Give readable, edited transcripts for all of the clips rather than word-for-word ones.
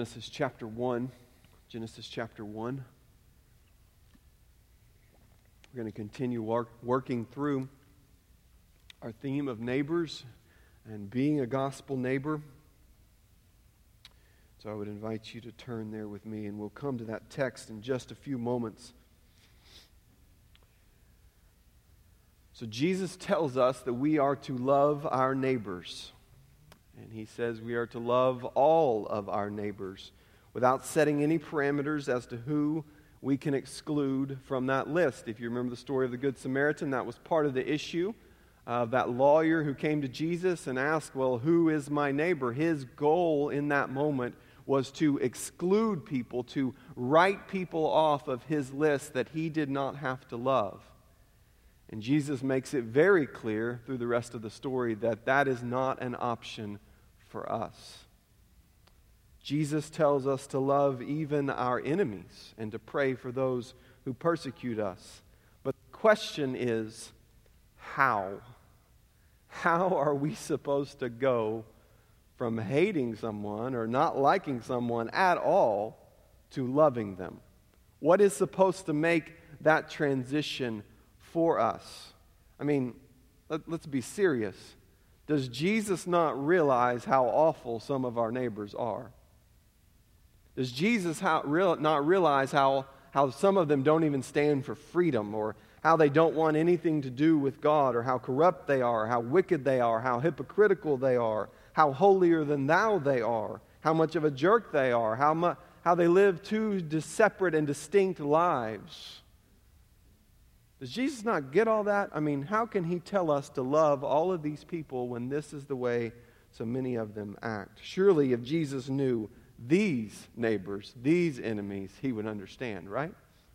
Genesis chapter 1. Genesis chapter 1. We're going to continue working through our theme of neighbors and being a gospel neighbor. So I would invite you to turn there with me, and we'll come to that text in just a few moments. So Jesus tells us that we are to love our neighbors. And he says we are to love all of our neighbors without setting any parameters as to who we can exclude from that list. If you remember the story of the Good Samaritan, that was part of the issue of that lawyer who came to Jesus and asked, well, who is my neighbor? His goal in that moment was to exclude people, to write people off of his list that he did not have to love. And Jesus makes it very clear through the rest of the story that that is not an option for us. Jesus tells us to love even our enemies and to pray for those who persecute us. But the question is, how? How are we supposed to go from hating someone or not liking someone at all to loving them? What is supposed to make that transition for us? I mean, let's be serious. Does Jesus not realize how awful some of our neighbors are? Does Jesus not realize how some of them don't even stand for freedom, or how they don't want anything to do with God, or how corrupt they are, how wicked they are, how hypocritical they are, how holier than thou they are, how much of a jerk they are, how they live two separate and distinct lives? Does Jesus not get all that? I mean, how can he tell us to love all of these people when this is the way so many of them act? Surely if Jesus knew these neighbors, these enemies, he would understand, right?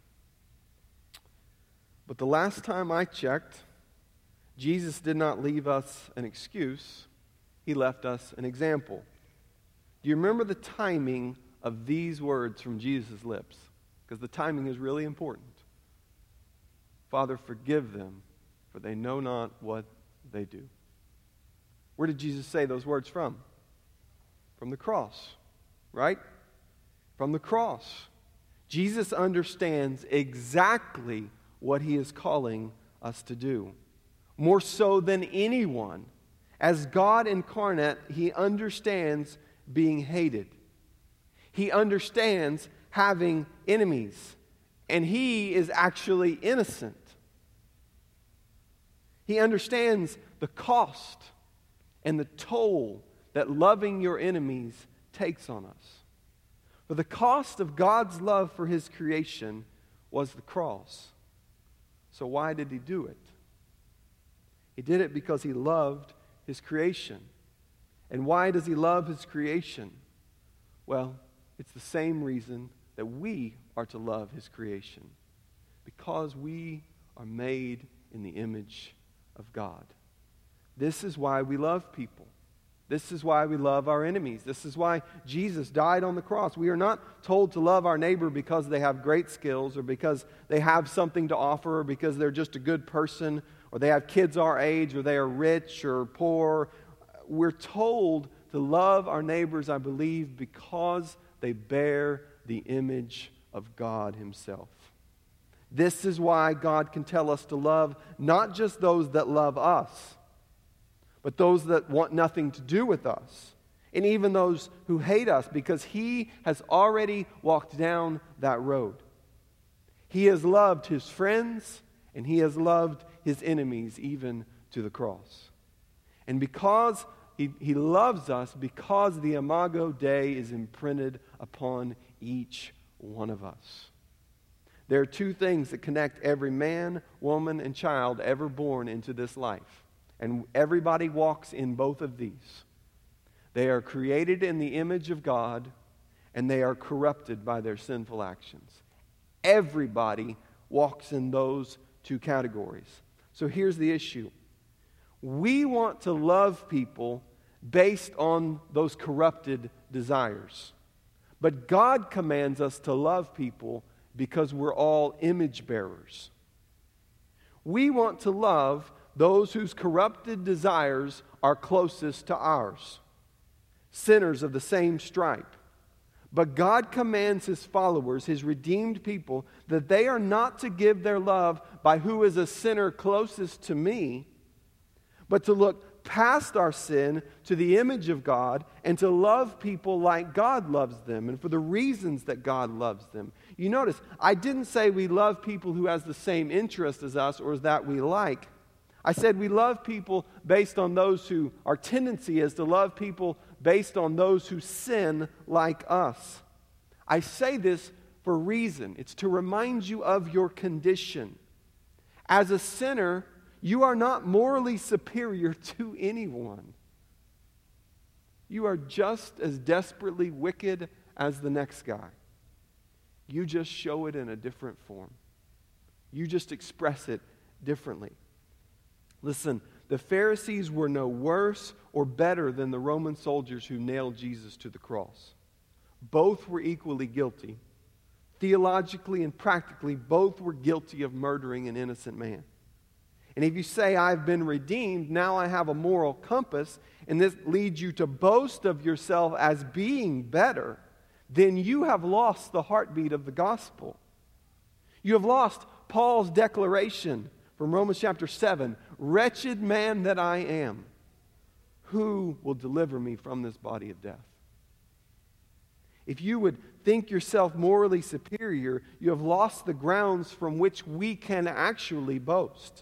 But the last time I checked, Jesus did not leave us an excuse. He left us an example. Do you remember the timing of these words from Jesus' lips? Because the timing is really important. Father, forgive them, for they know not what they do. Where did Jesus say those words from? From the cross, right? From the cross. Jesus understands exactly what he is calling us to do. More so than anyone. As God incarnate, he understands being hated. He understands having enemies. And he is actually innocent. He understands the cost and the toll that loving your enemies takes on us. For the cost of God's love for his creation was the cross. So why did he do it? He did it because he loved his creation. And why does he love his creation? Well, it's the same reason that we are to love his creation, because we are made in the image of God. This is why we love people. This is why we love our enemies. This is why Jesus died on the cross. We are not told to love our neighbor because they have great skills, or because they have something to offer, or because they're just a good person, or they have kids our age, or they are rich or poor. We're told to love our neighbors, I believe, because they bear the image of God himself. This is why God can tell us to love not just those that love us, but those that want nothing to do with us, and even those who hate us, because he has already walked down that road. He has loved his friends, and he has loved his enemies, even to the cross. And because he loves us, because the Imago Dei is imprinted upon each one of us. There are two things that connect every man, woman, and child ever born into this life. And everybody walks in both of these. They are created in the image of God, and they are corrupted by their sinful actions. Everybody walks in those two categories. So here's the issue. We want to love people based on those corrupted desires. But God commands us to love people because we're all image bearers. We want to love those whose corrupted desires are closest to ours. Sinners of the same stripe. But God commands his followers, his redeemed people, that they are not to give their love by who is a sinner closest to me, but to look past our sin to the image of God and to love people like God loves them and for the reasons that God loves them. You notice, I didn't say we love people who has the same interest as us or that we like. I said we love people based on those who, our tendency is to love people based on those who sin like us. I say this for a reason. It's to remind you of your condition. As a sinner, you are not morally superior to anyone. You are just as desperately wicked as the next guy. You just show it in a different form. You just express it differently. Listen, the Pharisees were no worse or better than the Roman soldiers who nailed Jesus to the cross. Both were equally guilty. Theologically and practically, both were guilty of murdering an innocent man. And if you say, I've been redeemed, now I have a moral compass, and this leads you to boast of yourself as being better, then you have lost the heartbeat of the gospel. You have lost Paul's declaration from Romans chapter 7, wretched man that I am, who will deliver me from this body of death? If you would think yourself morally superior, you have lost the grounds from which we can actually boast.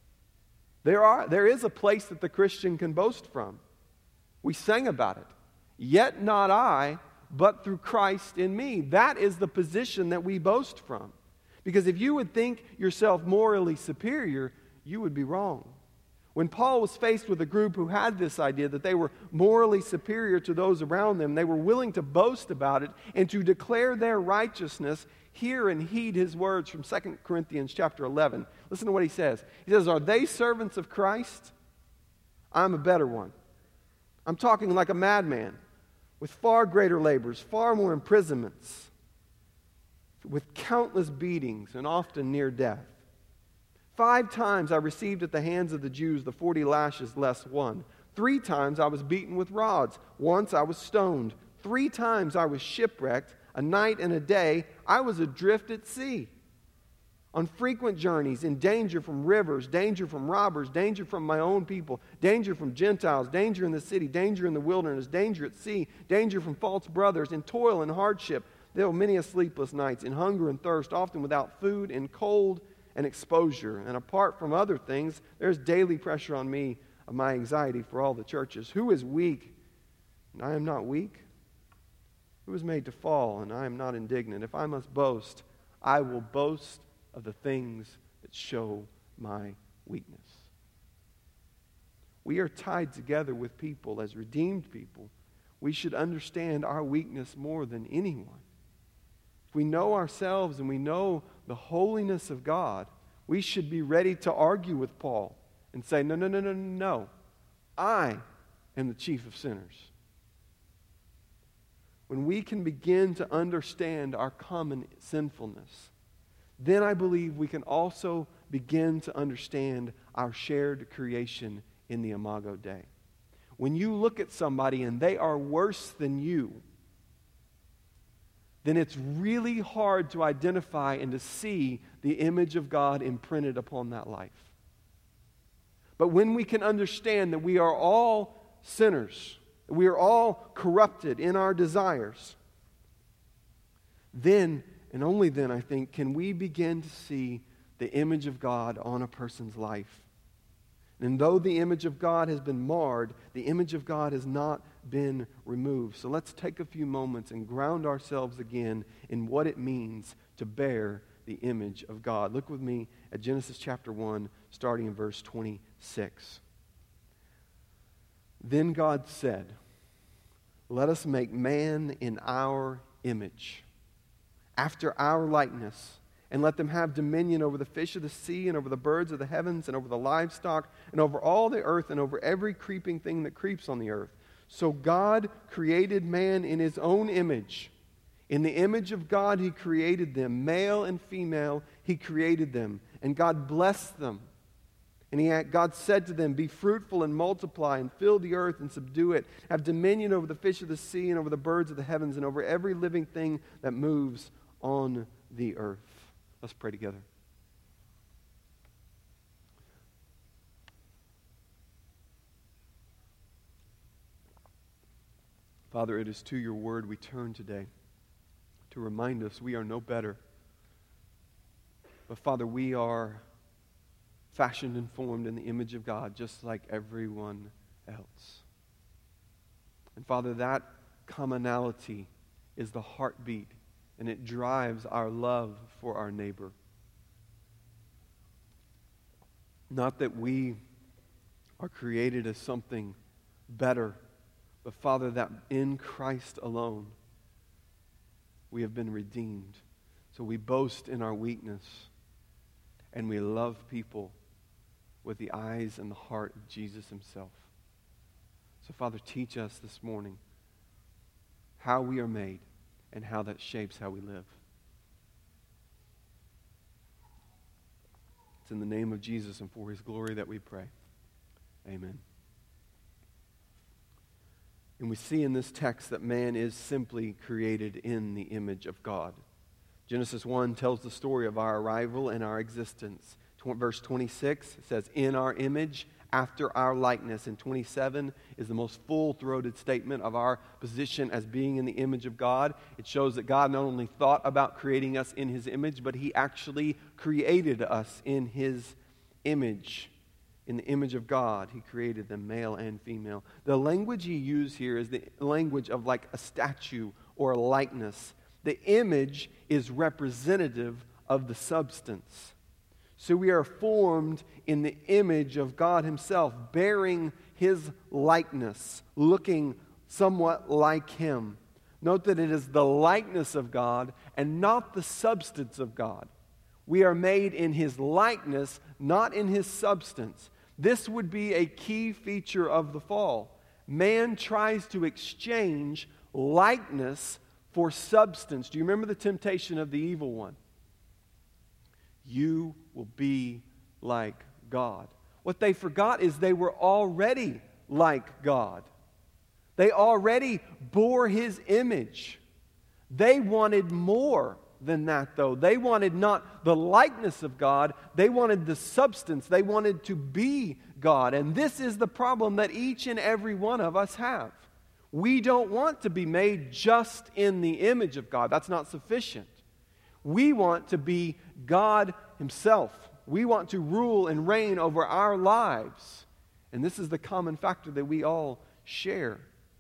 There is a place that the Christian can boast from. We sang about it. Yet not I, but through Christ in me. That is the position that we boast from. Because if you would think yourself morally superior, you would be wrong. When Paul was faced with a group who had this idea that they were morally superior to those around them, they were willing to boast about it and to declare their righteousness. Hear and heed his words from 2 Corinthians chapter 11. Listen to what he says. He says, are they servants of Christ? I'm a better one. I'm talking like a madman with far greater labors, far more imprisonments, with countless beatings and often near death. 5 times I received at the hands of the Jews the 40 lashes less one. 3 times I was beaten with rods. Once I was stoned. 3 times I was shipwrecked. A night and a day I was adrift at sea. On frequent journeys, in danger from rivers, danger from robbers, danger from my own people, danger from Gentiles, danger in the city, danger in the wilderness, danger at sea, danger from false brothers, in toil and hardship. There were many a sleepless nights, in hunger and thirst, often without food, in cold and exposure. And apart from other things, there's daily pressure on me of my anxiety for all the churches. Who is weak, and I am not weak? Who is made to fall, and I am not indignant? If I must boast, I will boast of the things that show my weakness. We are tied together with people as redeemed people. We should understand our weakness more than anyone. If we know ourselves and we know the holiness of God, we should be ready to argue with Paul and say, no. I am the chief of sinners. When we can begin to understand our common sinfulness, then I believe we can also begin to understand our shared creation in the Imago Dei. When you look at somebody and they are worse than you, then it's really hard to identify and to see the image of God imprinted upon that life. But when we can understand that we are all sinners, we are all corrupted in our desires, then, and only then, I think, can we begin to see the image of God on a person's life. And though the image of God has been marred, the image of God has not been removed. So let's take a few moments and ground ourselves again in what it means to bear the image of God. Look with me at Genesis chapter 1, starting in verse 26. Then God said, let us make man in our image, after our likeness, and let them have dominion over the fish of the sea and over the birds of the heavens and over the livestock and over all the earth and over every creeping thing that creeps on the earth. So God created man in his own image. In the image of God he created them. Male and female he created them. And God blessed them. And God said to them, "Be fruitful and multiply and fill the earth and subdue it. Have dominion over the fish of the sea and over the birds of the heavens and over every living thing that moves on the earth." Let's pray together. Father, it is to your word we turn today to remind us we are no better. But Father, we are fashioned and formed in the image of God, just like everyone else. And Father, that commonality is the heartbeat, and it drives our love for our neighbor. Not that we are created as something better, but Father, that in Christ alone we have been redeemed. So we boast in our weakness, and we love people with the eyes and the heart of Jesus himself. So Father, teach us this morning how we are made and how that shapes how we live. It's in the name of Jesus and for his glory that we pray. Amen. And we see in this text that man is simply created in the image of God. Genesis 1 tells the story of our arrival and our existence. Verse 26 says, "In our image, after our likeness." And 27 is the most full-throated statement of our position as being in the image of God. It shows that God not only thought about creating us in his image, but he actually created us in his image. In the image of God, he created them, male and female. The language he used here is the language of like a statue or a likeness. The image is representative of the substance. So we are formed in the image of God himself, bearing his likeness, looking somewhat like him. Note that it is the likeness of God and not the substance of God. We are made in his likeness, not in his substance. This would be a key feature of the fall. Man tries to exchange likeness for substance. Do you remember the temptation of the evil one? You will be like God. What they forgot is they were already like God. They already bore his image. They wanted more than that, though. They wanted not the likeness of God, they wanted the substance. They wanted to be God. And this is the problem that each and every one of us have. We don't want to be made just in the image of God. That's not sufficient. We want to be God himself. We want to rule and reign over our lives. And this is the common factor that we all share.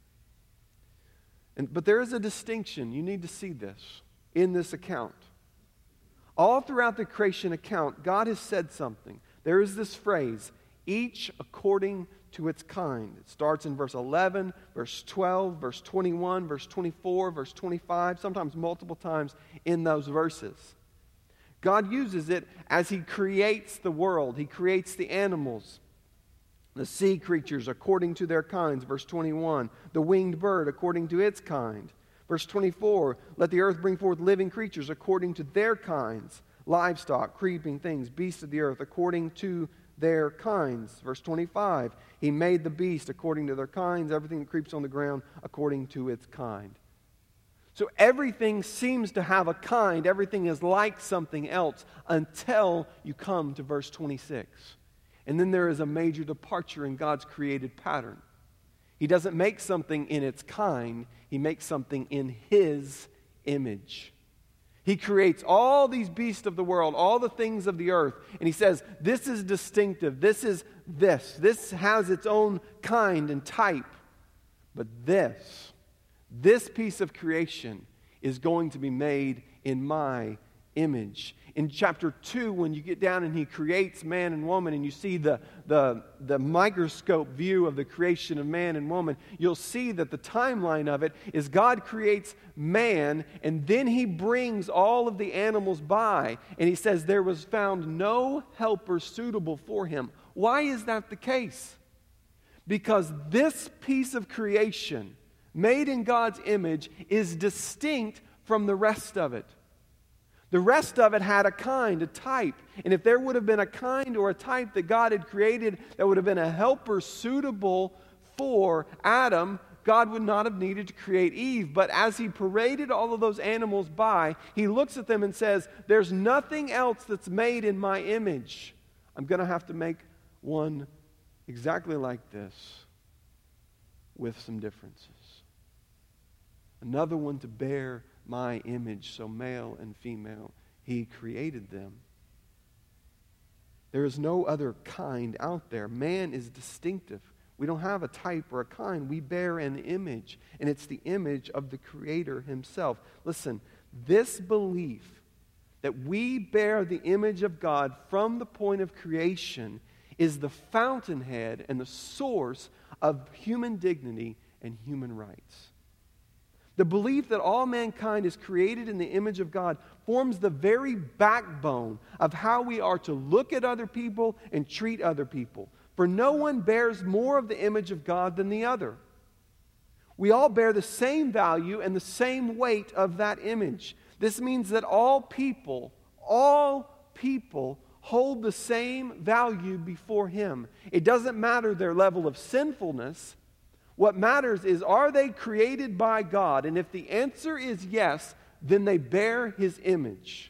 But there is a distinction. You need to see this in this account. All throughout the creation account, God has said something. There is this phrase, "each according to its kind." It starts in verse 11, verse 12, verse 21, verse 24, verse 25, sometimes multiple times in those verses. God uses it as he creates the world. He creates the animals, the sea creatures according to their kinds, verse 21, the winged bird according to its kind. Verse 24, "Let the earth bring forth living creatures according to their kinds, livestock, creeping things, beasts of the earth according to their kinds." Verse 25, "He made the beast according to their kinds, everything that creeps on the ground according to its kind." So everything seems to have a kind. Everything is like something else until you come to verse 26. And then there is a major departure in God's created pattern. He doesn't make something in its kind. He makes something in his image. He creates all these beasts of the world, all the things of the earth, and he says, this is distinctive, this is this. This has its own kind and type. But this piece of creation is going to be made in my image. In chapter 2, when you get down and he creates man and woman, and you see the microscope view of the creation of man and woman, you'll see that the timeline of it is God creates man, and then he brings all of the animals by, and he says there was found no helper suitable for him. Why is that the case? Because this piece of creation, made in God's image, is distinct from the rest of it. The rest of it had a kind, a type. And if there would have been a kind or a type that God had created that would have been a helper suitable for Adam, God would not have needed to create Eve. But as he paraded all of those animals by, he looks at them and says, there's nothing else that's made in my image. I'm going to have to make one exactly like this with some differences. Another one to bear my image, so male and female, he created them. There is no other kind out there. Man is distinctive. We don't have a type or a kind. We bear an image, and it's the image of the Creator himself. Listen, this belief that we bear the image of God from the point of creation is the fountainhead and the source of human dignity and human rights. The belief that all mankind is created in the image of God forms the very backbone of how we are to look at other people and treat other people. For no one bears more of the image of God than the other. We all bear the same value and the same weight of that image. This means that all people hold the same value before Him. It doesn't matter their level of sinfulness. What matters is, are they created by God? And if the answer is yes, then they bear His image.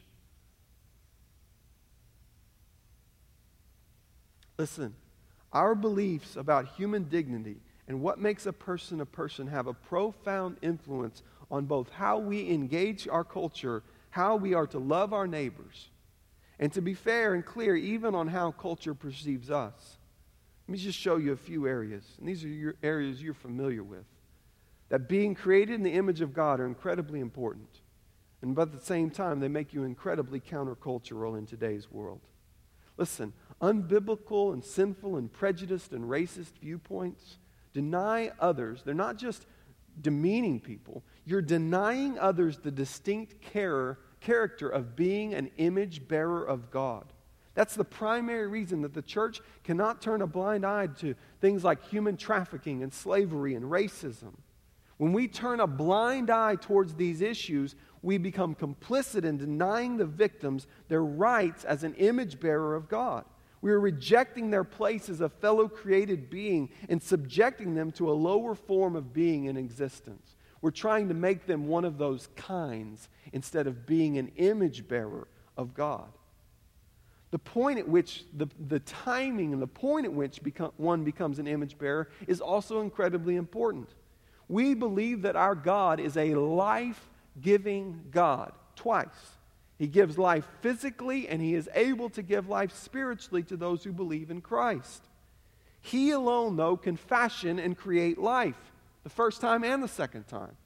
Listen, our beliefs about human dignity and what makes a person have a profound influence on both how we engage our culture, how we are to love our neighbors, and to be fair and clear, even on how culture perceives us. Let me just show you a few areas, and these are your areas you're familiar with, that being created in the image of God are incredibly important, and but at the same time, they make you incredibly countercultural in today's world. Listen, unbiblical and sinful and prejudiced and racist viewpoints deny others. They're not just demeaning people. You're denying others the distinct character of being an image bearer of God. That's the primary reason that the church cannot turn a blind eye to things like human trafficking and slavery and racism. When we turn a blind eye towards these issues, we become complicit in denying the victims their rights as an image bearer of God. We are rejecting their place as a fellow created being and subjecting them to a lower form of being in existence. We're trying to make them one of those kinds instead of being an image bearer of God. The point at which, the timing and the point at which one becomes an image bearer is also incredibly important. We believe that our God is a life-giving God twice. He gives life physically, and He is able to give life spiritually to those who believe in Christ. He alone, though, can fashion and create life, the first time and the second time.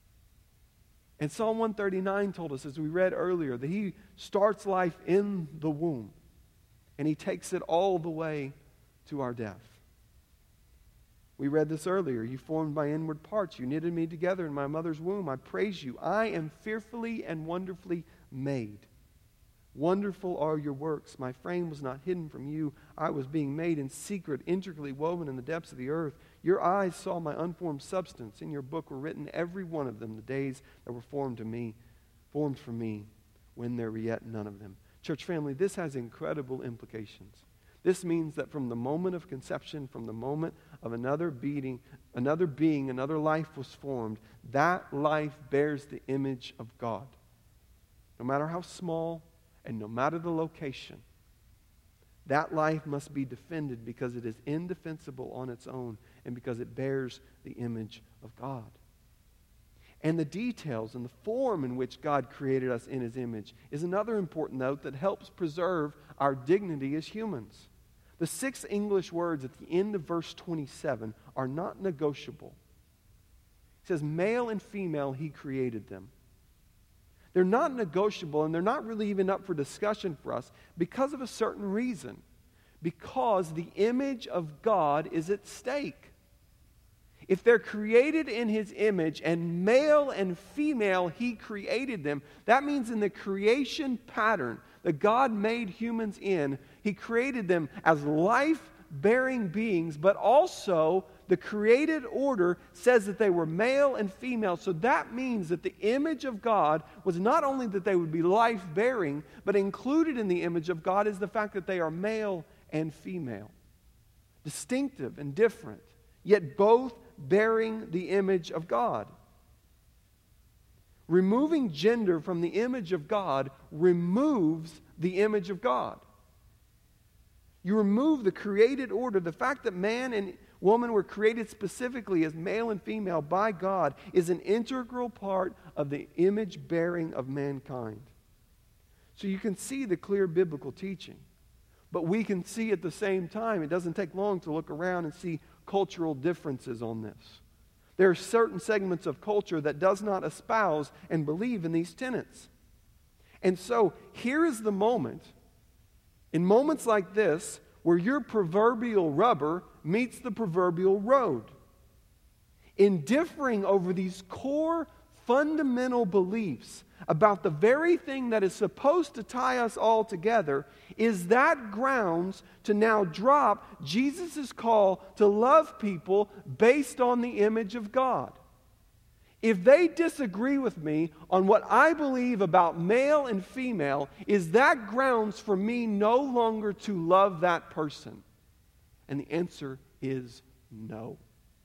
And Psalm 139 told us, as we read earlier, that He starts life in the womb, and He takes it all the way to our death. We read this earlier. You formed my inward parts. You knitted me together in my mother's womb. I praise you. I am fearfully and wonderfully made. Wonderful are your works. My frame was not hidden from you. I was being made in secret, intricately woven in the depths of the earth. Your eyes saw my unformed substance. In your book were written, every one of them, the days that were formed for me, when there were yet none of them. Church family, this has incredible implications. This means that from the moment of conception, from the moment of another being, another life was formed, that life bears the image of God. No matter how small and no matter the location, that life must be defended because it is indefensible on its own and because it bears the image of God. And the details and the form in which God created us in His image is another important note that helps preserve our dignity as humans. The 6 English words at the end of verse 27 are not negotiable. It says, male and female He created them. They're not negotiable, and they're not really even up for discussion for us because of a certain reason. Because the image of God is at stake. If they're created in His image and male and female He created them, that means in the creation pattern that God made humans in, He created them as life-bearing beings, but also the created order says that they were male and female. So that means that the image of God was not only that they would be life-bearing, but included in the image of God is the fact that they are male and female. Distinctive and different, yet both bearing the image of God. Removing gender from the image of God removes the image of God. You remove the created order. The fact that man and woman were created specifically as male and female by God is an integral part of the image bearing of mankind. So you can see the clear biblical teaching. But we can see at the same time, it doesn't take long to look around and see cultural differences on this. There are certain segments of culture that does not espouse and believe in these tenets. And so here is the moment, in moments like this, where your proverbial rubber meets the proverbial road. In differing over these core fundamental beliefs about the very thing that is supposed to tie us all together, is that grounds to now drop Jesus' call to love people based on the image of God. If they disagree with me on what I believe about male and female, is that grounds for me no longer to love that person? And the answer is no.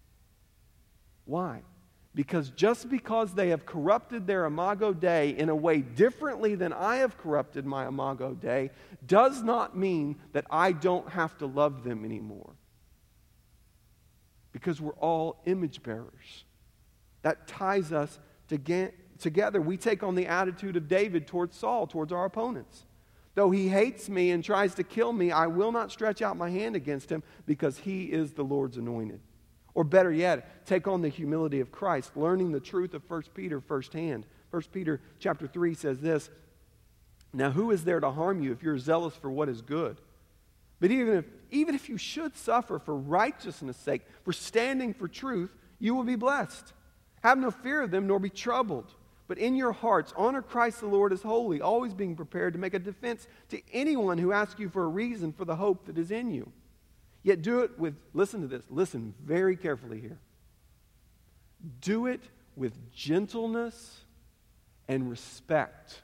Why? Because just because they have corrupted their Imago Dei in a way differently than I have corrupted my Imago Dei does not mean that I don't have to love them anymore. Because we're all image bearers. That ties us together. We take on the attitude of David towards Saul, towards our opponents. Though he hates me and tries to kill me, I will not stretch out my hand against him because he is the Lord's anointed. Or better yet, take on the humility of Christ, learning the truth of 1 Peter firsthand. 1 Peter chapter 3 says this, "Now who is there to harm you if you're zealous for what is good? But even if you should suffer for righteousness' sake, for standing for truth, you will be blessed. Have no fear of them, nor be troubled. But in your hearts, honor Christ the Lord as holy, always being prepared to make a defense to anyone who asks you for a reason for the hope that is in you. Yet do it with," listen to this, listen very carefully here. "Do it with gentleness and respect."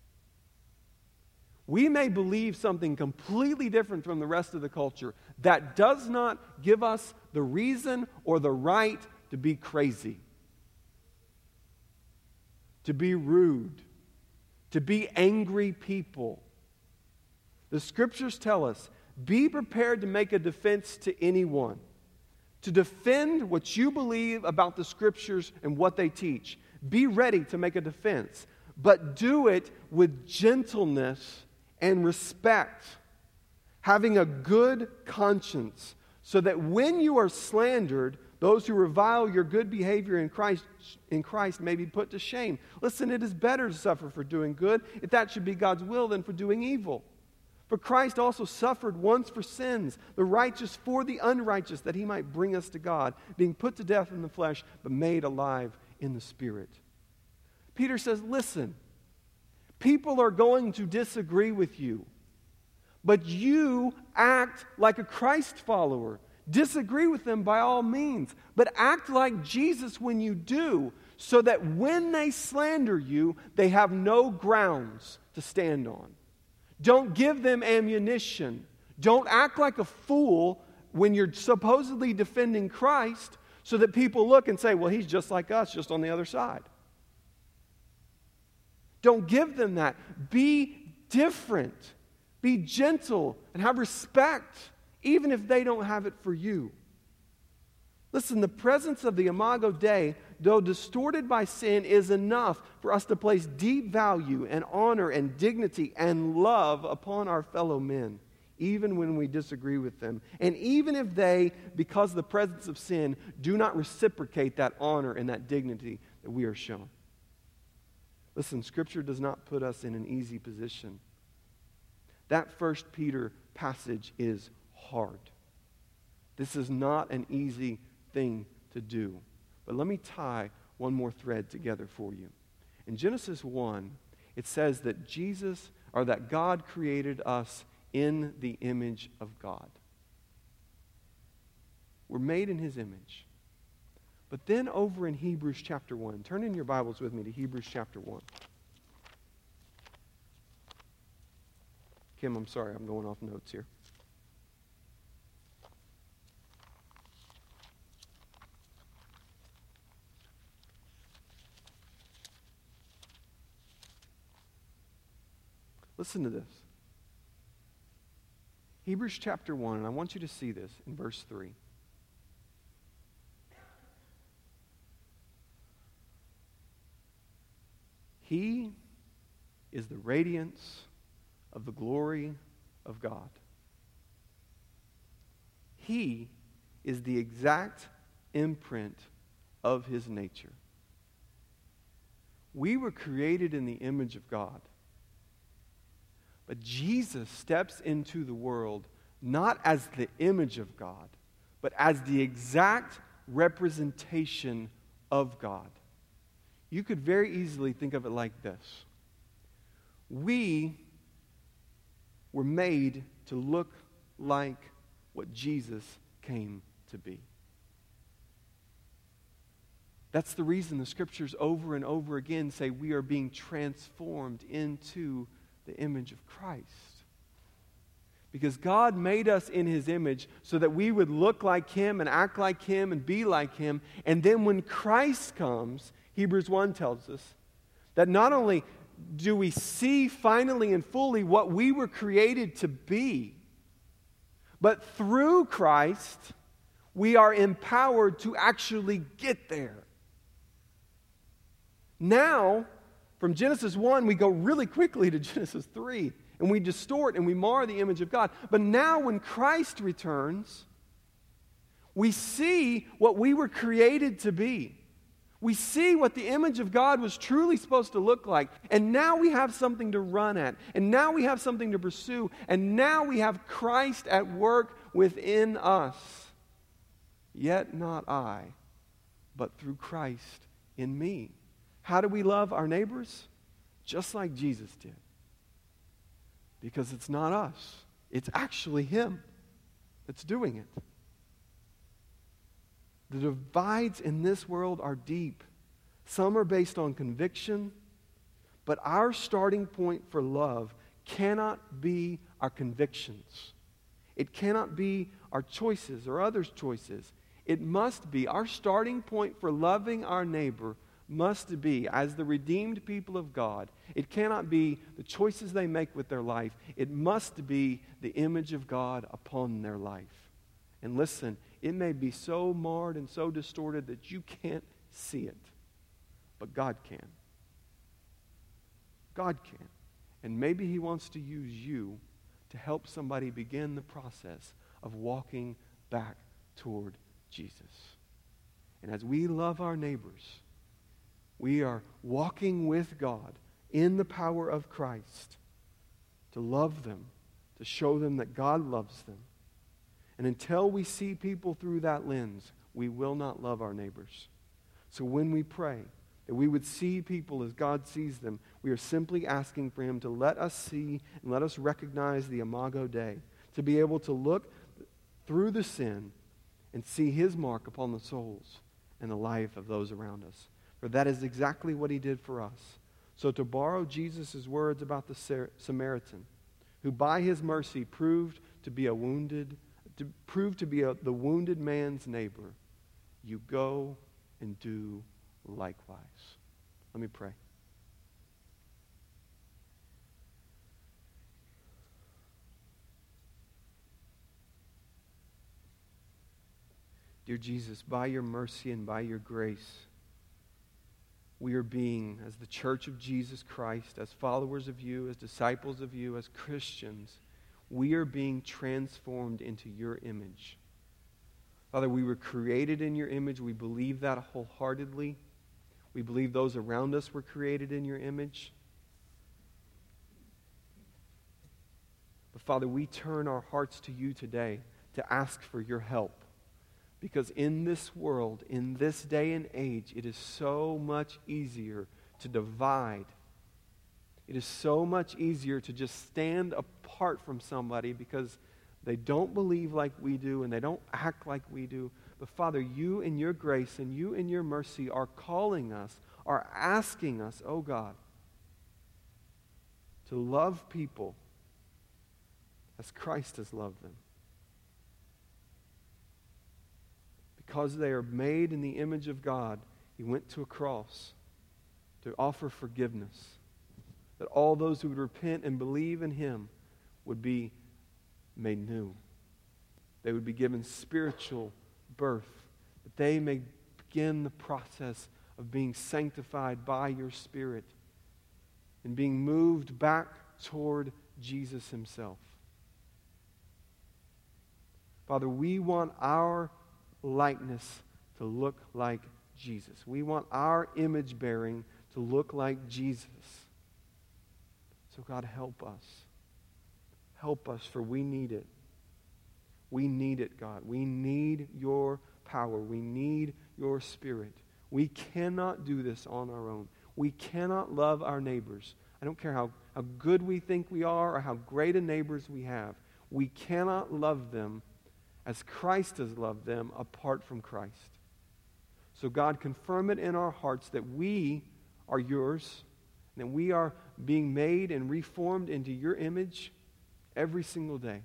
We may believe something completely different from the rest of the culture. That does not give us the reason or the right to be crazy, to be rude, to be angry people. The Scriptures tell us, be prepared to make a defense to anyone, to defend what you believe about the Scriptures and what they teach. Be ready to make a defense, but do it with gentleness and respect, having a good conscience, so that when you are slandered, those who revile your good behavior in Christ may be put to shame. Listen, it is better to suffer for doing good, if that should be God's will, than for doing evil. For Christ also suffered once for sins, the righteous for the unrighteous, that he might bring us to God, being put to death in the flesh, but made alive in the Spirit. Peter says, listen, people are going to disagree with you, but you act like a Christ follower. Disagree with them by all means, but act like Jesus when you do, so that when they slander you, they have no grounds to stand on. Don't give them ammunition. Don't act like a fool when you're supposedly defending Christ, so that people look and say, well, he's just like us, just on the other side. Don't give them that. Be different. Be gentle and have respect, even if they don't have it for you. Listen, the presence of the Imago Dei, though distorted by sin, is enough for us to place deep value and honor and dignity and love upon our fellow men, even when we disagree with them. And even if they, because of the presence of sin, do not reciprocate that honor and that dignity that we are shown. Listen, Scripture does not put us in an easy position. That 1 Peter passage is hard. This is not an easy thing to do. But let me tie one more thread together for you. In Genesis 1, it says that that God created us in the image of God. We're made in His image. But then over in Hebrews chapter 1, turn in your Bibles with me to Hebrews chapter 1. Kim, I'm sorry, I'm going off notes here. Listen to this. Hebrews chapter 1, and I want you to see this in verse 3. He is the radiance of the glory of God. He is the exact imprint of His nature. We were created in the image of God. But Jesus steps into the world not as the image of God, but as the exact representation of God. You could very easily think of it like this. We were made to look like what Jesus came to be. That's the reason the Scriptures over and over again say we are being transformed into the image of Christ. Because God made us in His image so that we would look like Him and act like Him and be like Him. And then when Christ comes, Hebrews 1 tells us that not only do we see finally and fully what we were created to be, but through Christ, we are empowered to actually get there. Now, from Genesis 1, we go really quickly to Genesis 3, and we distort and we mar the image of God. But now when Christ returns, we see what we were created to be. We see what the image of God was truly supposed to look like. And now we have something to run at. And now we have something to pursue. And now we have Christ at work within us. Yet not I, but through Christ in me. How do we love our neighbors? Just like Jesus did. Because it's not us. It's actually Him that's doing it. The divides in this world are deep. Some are based on conviction, but our starting point for love cannot be our convictions. It cannot be our choices or others' choices. It must be, our starting point for loving our neighbor must be, as the redeemed people of God, it cannot be the choices they make with their life. It must be the image of God upon their life. And listen, it may be so marred and so distorted that you can't see it. But God can. God can. And maybe He wants to use you to help somebody begin the process of walking back toward Jesus. And as we love our neighbors, we are walking with God in the power of Christ to love them, to show them that God loves them. And until we see people through that lens, we will not love our neighbors. So when we pray that we would see people as God sees them, we are simply asking for Him to let us see and let us recognize the Imago Dei, to be able to look through the sin and see His mark upon the souls and the life of those around us. For that is exactly what He did for us. So to borrow Jesus' words about the Samaritan, who by His mercy proved to be the wounded man's neighbor, you go and do likewise. Let me pray. Dear Jesus, by your mercy and by your grace, we are being, as the church of Jesus Christ, as followers of you, as disciples of you, as Christians, we are being transformed into your image. Father, we were created in your image. We believe that wholeheartedly. We believe those around us were created in your image. But Father, we turn our hearts to you today to ask for your help. Because in this world, in this day and age, it is so much easier to divide. It is so much easier to just stand apart from somebody because They don't believe like we do, and they don't act like we do. But Father, you in your grace and you in your mercy are calling us, are asking us, oh God, to love people as Christ has loved them. Because they are made in the image of God, he went to a cross to offer forgiveness, that all those who would repent and believe in him would be made new. They would be given spiritual birth, that they may begin the process of being sanctified by your Spirit and being moved back toward Jesus himself. Father, we want our likeness to look like Jesus. We want our image bearing to look like Jesus. So God, help us. Help us, for we need it. We need it, God. We need your power. We need your Spirit. We cannot do this on our own. We cannot love our neighbors. I don't care how good we think we are or how great a neighbors we have. We cannot love them as Christ has loved them apart from Christ. So God, confirm it in our hearts that we are yours, and that we are being made and reformed into your image every single day.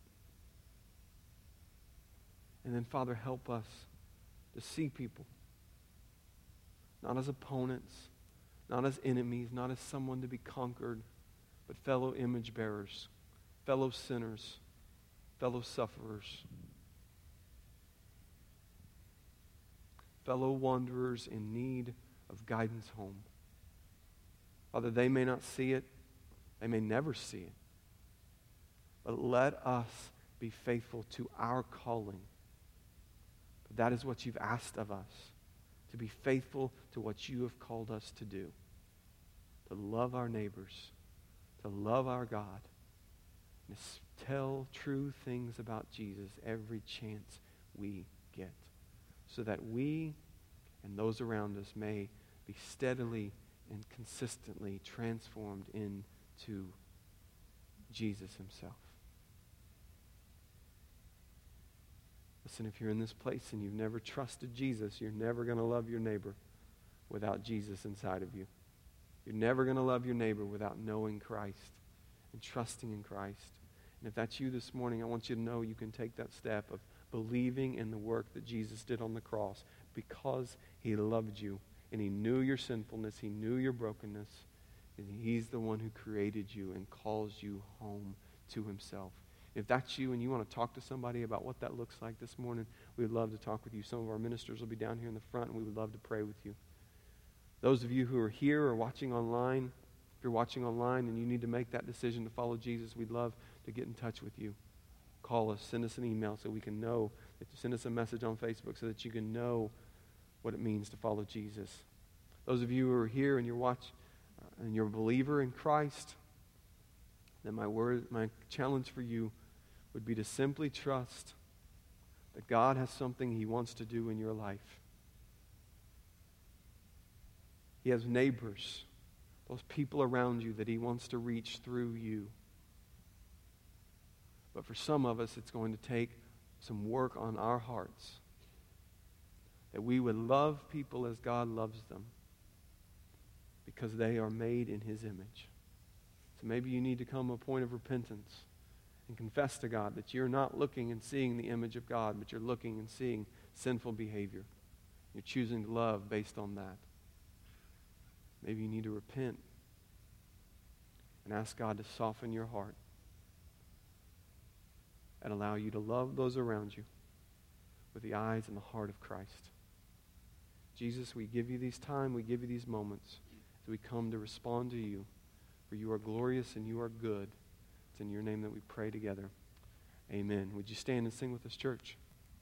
And then, Father, help us to see people not as opponents, not as enemies, not as someone to be conquered, but fellow image bearers, fellow sinners, fellow sufferers, fellow wanderers in need of guidance home. Father, they may not see it. They may never see it. But let us be faithful to our calling. But that is what you've asked of us, to be faithful to what you have called us to do, to love our neighbors, to love our God, and to tell true things about Jesus every chance we get, so that we and those around us may be steadily and consistently transformed into Jesus himself. Listen, if you're in this place and you've never trusted Jesus, you're never going to love your neighbor without Jesus inside of you. You're never going to love your neighbor without knowing Christ and trusting in Christ. And if that's you this morning, I want you to know you can take that step of believing in the work that Jesus did on the cross because he loved you and he knew your sinfulness, he knew your brokenness, and he's the one who created you and calls you home to himself. If that's you and you want to talk to somebody about what that looks like this morning, we would love to talk with you. Some of our ministers will be down here in the front, and we would love to pray with you. Those of you who are here or watching online, if you're watching online and you need to make that decision to follow Jesus, we'd love to get in touch with you. Call us, send us an email so we can know, send us a message on Facebook so that you can know what it means to follow Jesus. Those of you who are here and you're a believer in Christ, then my challenge for you would be to simply trust that God has something he wants to do in your life. He has neighbors, those people around you that he wants to reach through you. But for some of us, it's going to take some work on our hearts, that we would love people as God loves them because they are made in his image. So maybe you need to come to a point of repentance and confess to God that you're not looking and seeing the image of God, but you're looking and seeing sinful behavior. You're choosing to love based on that. Maybe you need to repent and ask God to soften your heart and allow you to love those around you with the eyes and the heart of Christ. Jesus, we give you this time, we give you these moments as we come to respond to you. For you are glorious and you are good. It's in your name that we pray together. Amen. Would you stand and sing with us, church?